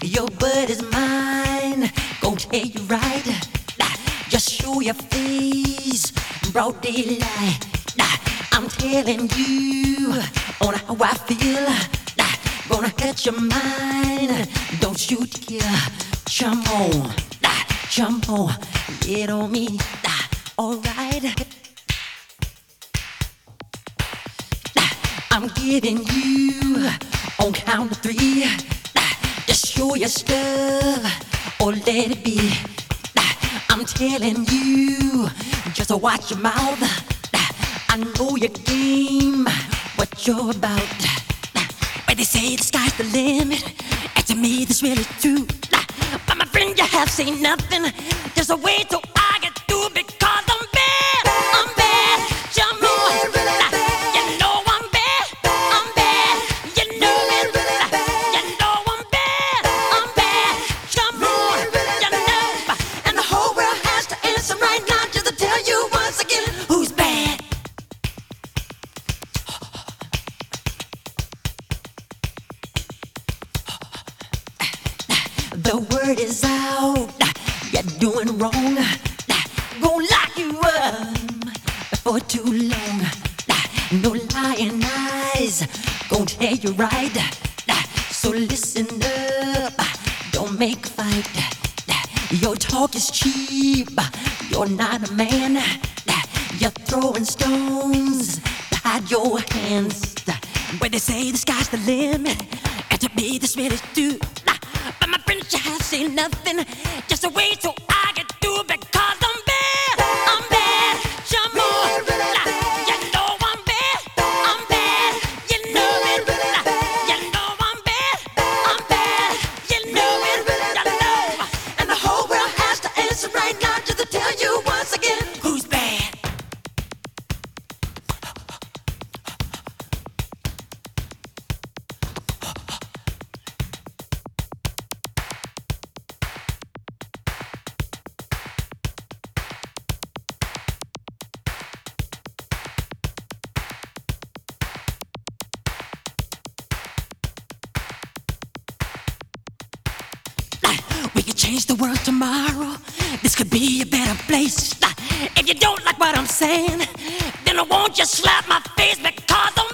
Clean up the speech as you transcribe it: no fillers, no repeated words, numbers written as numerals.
Your word is mine, gon' tell you right. Just show your face, broad daylight. I'm telling you on how I feel. Gonna catch your mind, don't shoot here. Jump on, get on me. Alright, I'm giving you on count of three. Just show your stuff or let it be. I'm telling you, just watch your mouth. I know your game, what you're about. When they say the sky's the limit, and to me this really true. But my friend, you have seen nothing. There's a way to I get through because I'm bad. I'm bad. Jump on. You know I'm bad. I'm bad. You know it. You know I'm bad. I'm bad. Jump on. You know. And the whole world has to answer right now just to tell you once again who's bad. The word is out, you're doing wrong. Gonna lock you up for too long. No lying eyes, gonna tell you right. So listen up, don't make a fight. Your talk is cheap, you're not a man. You're throwing stones to hide your hands. When they say the sky's the limit, and to me this really do. But my friends, you have seen nothing. Just a way so I get through because I'm bad. I'm bad. Jump on. You know I'm bad. I'm bad. You know it. You know I'm bad. I'm bad. You know it. You know. And the whole world has to answer right now just to tell you once again who's bad. We can change the world tomorrow. This could be a better place. If you don't like what I'm saying, then I won't just slap my face because I'm